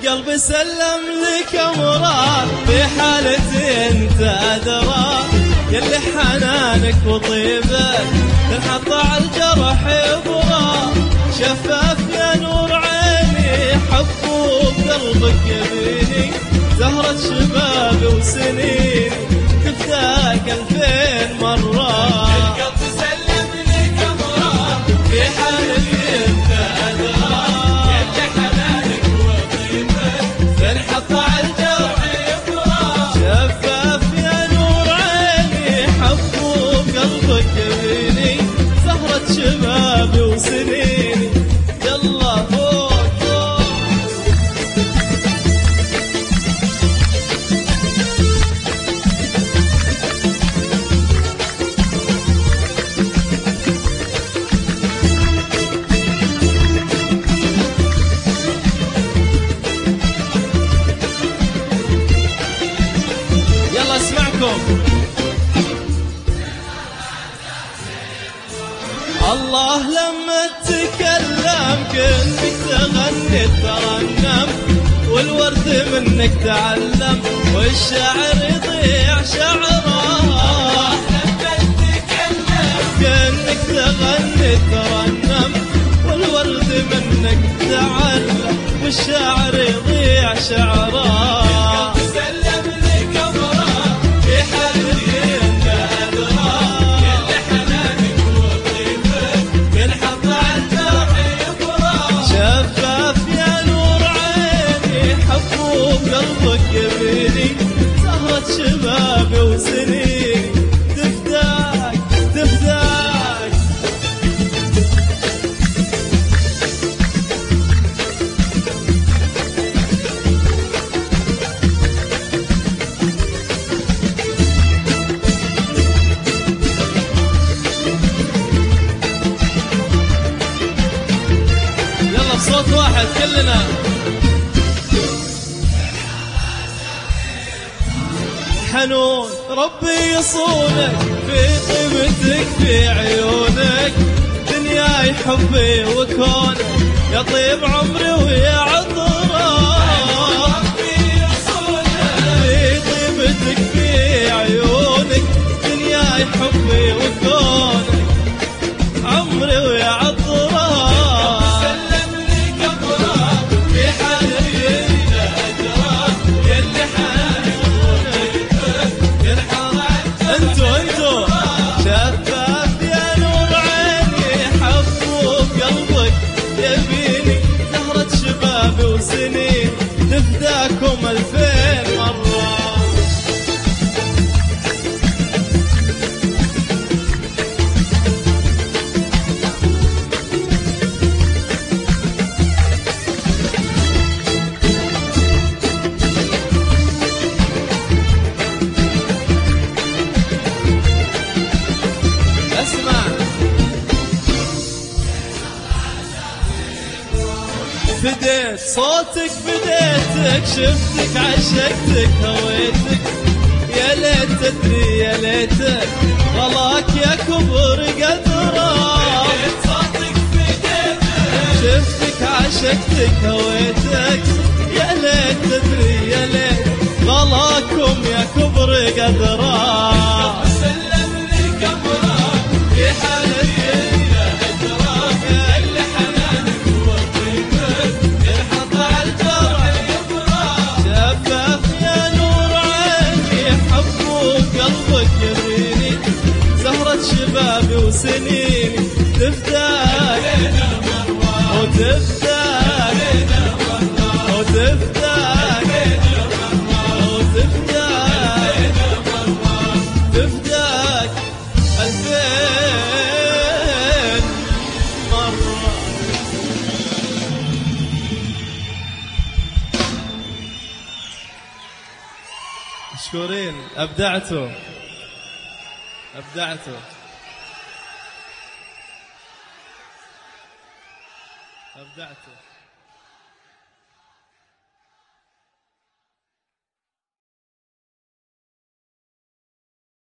وقلبي سلم لك أمرار في حالتي انت أدرى، يلي حنانك وطيبك تنحط على الجرح يبرى، شفاف يا نور عيني حب وقلبك يبيني، زهرة شبابي وسنيني تفداك 2000 مرة. القلب سلم لك أمرار في حالتي انت أدرى، يلي حنانك وطيبك تنحط على الجرح يبرى، شفاف يا نور عيني حب وقلبك يبيني، زهرة شبابي وسنيني يلا فوق فوق. يلا اسمعكم. الله لما تتكلم كأنك تغني ترنم، والورد منك تعلم والشعر يضيع شعره. الله لما تتكلم كأنك تغني ترنم، والورد منك تعلم والشعر يضيع شعره. سلم لك أمرار في حالتي انت أدرى، يلي حنانك وطيبك تنحط على الجرح يبرى، شفاف يا نور عيني حب وقلبك يبيني، زهرة شبابي وسنيني تفداك تفداك. يلا بصوت واحد كلنا. حنون ربي يصونك في طيبتك في عيونك، دنياي حبي وكونك يا طيب عمري ويا عطره. ربي يصونك في طيبتك في عيونك، دنياي حبي وكونك عمري ويا عطره. سلم لك أمرار في حالتي انت أدرى، يلي حنانك وطيبك تنحط على الجرح انتو شفاف يا نور عيني حب وقلبك يبيني، زهرة شبابي وسنين تفداكم 2000 مرة. اسمع فديت صوتك فديتك، شفتك عشقتك هويتك، يا ليت تدري يا ليتك غلاك يا كبر قدرك. صوتك في ايديك شفتك عشقتك هويتك، يا ليت تدري يا ليت غلاكم يا كبر قدرك. سلم لك أمرار في حالتي انت أدرى، يلي حنانك وطيبك تنحط على الجرح يبرى، شفاف يا نور عيني حب وقلبك يبيني، زهرة شبابي وسنيني تفداك وتفداك وتفداك وتفداك تفداك 2000 مرة. مشكورين، أبدعتوا أبدعتوا أبدعتوا.